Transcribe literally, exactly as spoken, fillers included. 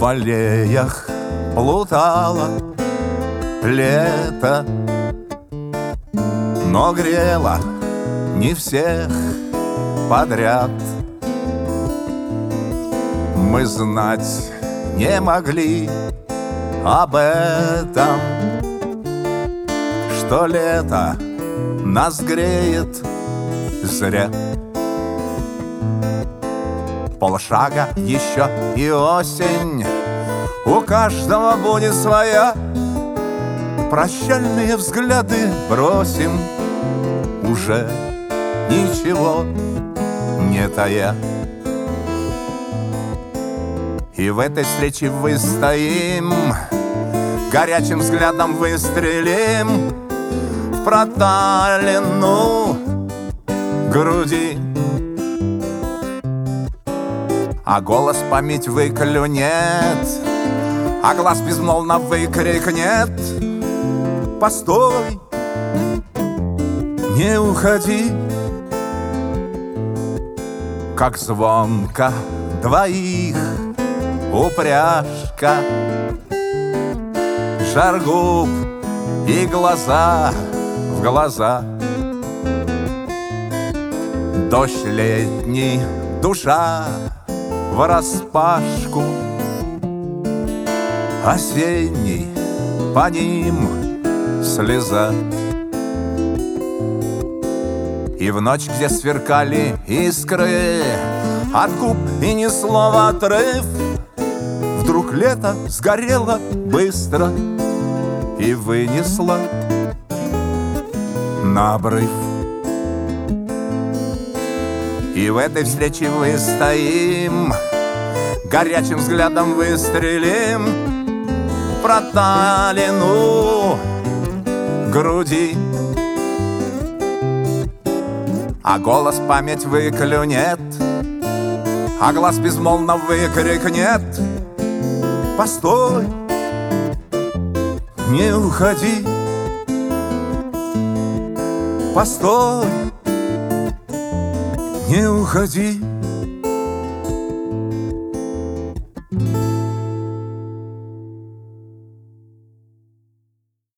аллеях плутало лето, но грело не всех подряд. Мы знать не могли об этом, что лето нас греет зря. Полшага еще и осень, у каждого будет своя. Прощальные взгляды бросим, уже ничего не тая. И в этой встрече выстоим, горячим взглядом выстрелим в проталину груди. А голос память выклюнет, а глаз безмолвно выкрикнет: постой, не уходи. Как звонко двоих упряжка, жар губ и глаза в глаза. Дождь летний, душа враспашку, осенний по ним слеза. И в ночь, где сверкали искры от губ и ни слова отрыв, вдруг лето сгорело быстро и вынесло на обрыв. И в этой встрече выстоим, горячим взглядом выстрелим в проталину груди. А голос память выклюнет, а глаз безмолвно выкрикнет: постой, не уходи. Постой, не уходи.